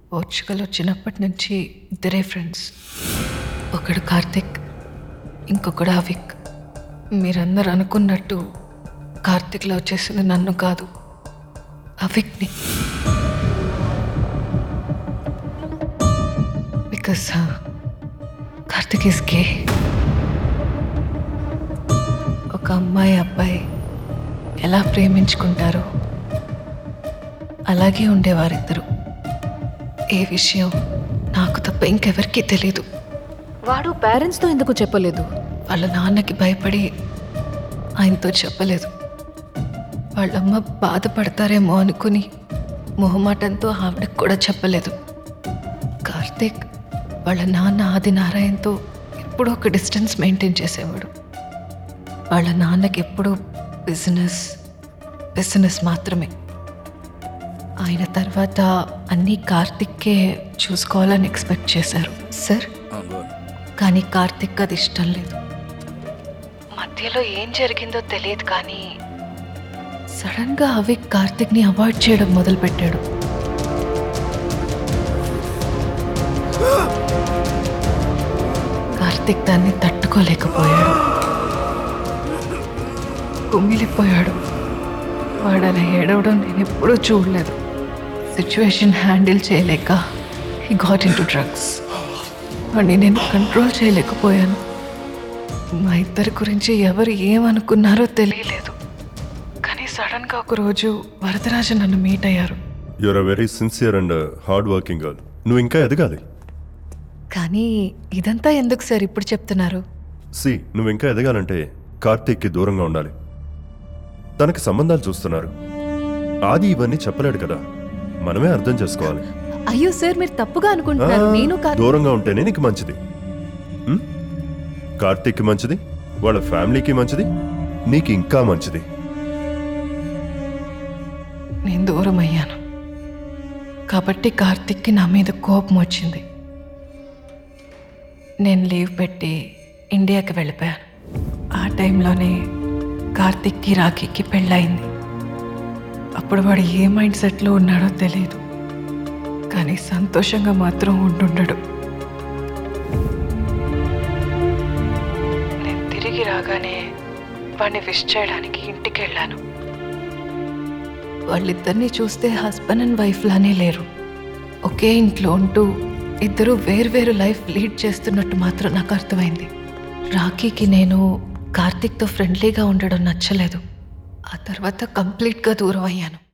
Portugal వచ్చినప్పటి నుంచి ఇద్దరే ఫ్రెండ్స్. ఒకడు కార్తిక్, ఇంకొకడు అవిక్. మీరందరూ అనుకున్నట్టు కార్తిక్లో వచ్చేసింది నన్ను కాదు, అవిక్ని. Because Karthik is gay. ఒక అమ్మాయి అబ్బాయి ఎలా ప్రేమించుకుంటారో అలాగే ఉండేవారిద్దరు. ఏ విషయం నాకు తప్ప ఇంకెవరికీ తెలీదు. వాడు పేరెంట్స్తో ఎందుకు చెప్పలేదు? వాళ్ళ నాన్నకి భయపడి ఆయనతో చెప్పలేదు. వాళ్ళమ్మ బాధపడతారేమో అనుకుని మొహమాటంతో ఆవిడకి కూడా చెప్పలేదు. కార్తీక్ వాళ్ళ నాన్న ఆదినారాయణతో ఎప్పుడూ ఒక డిస్టెన్స్ మెయింటైన్ చేసేవాడు. వాళ్ళ నాన్నకి ఎప్పుడూ బిజినెస్ మాత్రమే. ఆయన తర్వాత అన్నీ కార్తిక్కే చూసుకోవాలని ఎక్స్పెక్ట్ చేశారు సార్. కానీ కార్తిక్ అది ఇష్టం లేదు. మధ్యలో ఏం జరిగిందో తెలియదు, కానీ సడన్గా అవిక్ కార్తిక్ని అవాయిడ్ చేయడం మొదలుపెట్టాడు. కార్తిక్ దాన్ని తట్టుకోలేకపోయాడు, కుమిలిపోయాడు. వాడు అలా ఏడవడం నేను ఎప్పుడూ చూడలేదు. సిచ్యువేషన్ హ్యాండిల్ చేయలేక he got into drugs. వాడిని నేను కంట్రోల్ చేయలేకపోయాను. మా ఇద్దరి గురించి ఎవరు ఏమనుకున్నారో తెలియలేదు. కానీ సడన్గా ఒకరోజు వరదరాజన్ నన్ను మీట్ అయ్యారు. You are a very sincere and hard working girl. నువ్వు ఇంకా ఎదగాలి. కానీ ఇదంతా ఎందుకు సార్ ఇప్పుడు చెప్తున్నారు? నువ్వు ఇంకా ఎదగాలంటే కార్తీక్కి దూరంగా ఉండాలి. తనకి సంబంధాలు చూస్తున్నారు. ఆది ఇవన్నీ చెప్పలేడు కదా, మనమే అర్థం చేసుకోవాలి. అయ్యో సార్, మీరు తప్పుగా అనుకుంటున్నారు. నేను దూరంగా ఉంటేనే నీకు మంచిది, కార్తీక్కి మంచిది, వాళ్ళ ఫ్యామిలీకి మంచిది, నీకు ఇంకా మంచిది. నేను దూరం అయ్యాను కాబట్టి కార్తిక్కి నా మీద కోపం వచ్చింది. నేను లీవ్ పెట్టి ఇండియాకి వెళ్ళిపోయాను. ఆ టైంలోనే కార్తిక్కి రాఖీకి పెళ్ళయింది. అప్పుడు వాడు ఏ మైండ్ సెట్లో ఉన్నాడో తెలియదు, కానీ సంతోషంగా మాత్రం ఉండుండడు. నేను తిరిగి రాగానే వాడిని విష్ చేయడానికి ఇంటికి వెళ్ళాను. వాళ్ళిద్దరినీ చూస్తే హస్బెండ్ అండ్ వైఫ్ లానే లేరు. ఒకే ఇంట్లో ఉంటూ ఇద్దరూ వేర్వేరు లైఫ్ లీడ్ చేస్తున్నట్టు మాత్రం నాకు అర్థమైంది. రాఖీకి నేను కార్తిక్తో ఫ్రెండ్లీగా ఉండడం నచ్చలేదు. ఆ తర్వాత కంప్లీట్గా దూరం అయ్యాను.